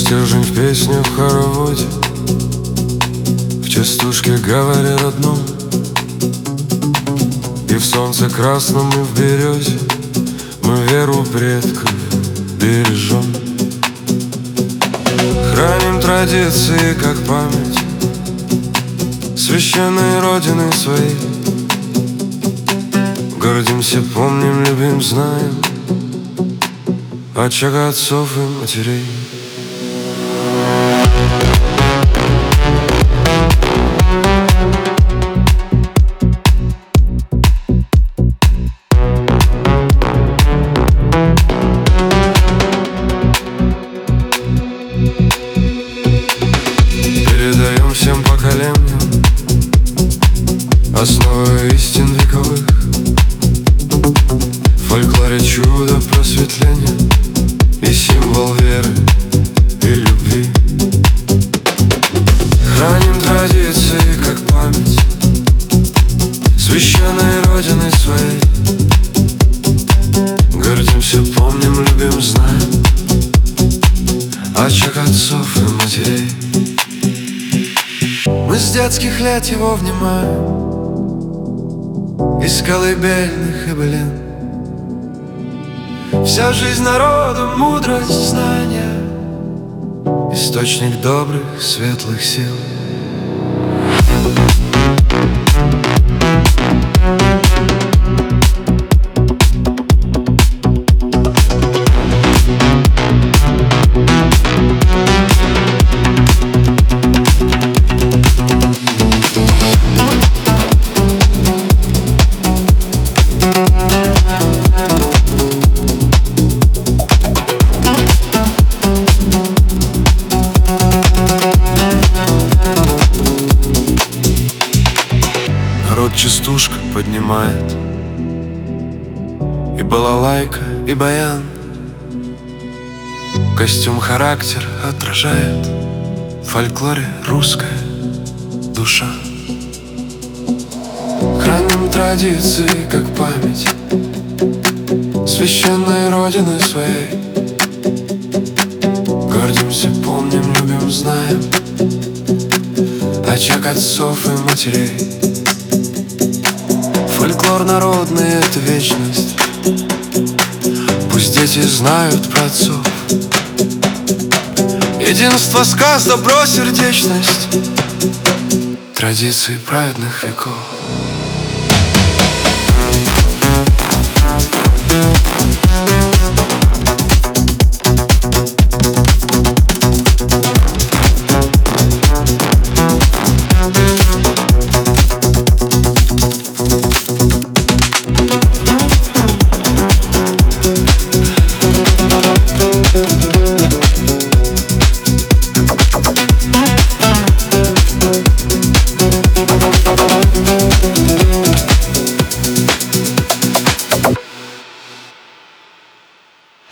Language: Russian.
стержень в песне, в хороводе, в частушке говоря родном, и в солнце красном, и в березе мы веру предков бережем. Храним традиции, как память священной родины своей. Гордимся, помним, любим, знаем очаг отцов и матерей. Передаем всем поколениям основы истин вековых. В фольклоре чудо просветления и символ веры и любви. Храним традиции, как память священной родины своей. Гордимся, помним, любим, знаем очаг отцов и матерей. Мы с детских лет его внимаем из колыбельных и былин. Вся жизнь народу, мудрость, знания, источник добрых, светлых сил. Народ частушка поднимает, и балалайка, и баян. Костюм характер отражает, в фольклоре русская душа. Храним традиции, как память священной родины своей. Гордимся, помним, любим, знаем очаг отцов и матерей. Фольклор народный — это вечность, пусть дети знают про отцов. Единство сказ, добро, сердечность, традиции праведных веков.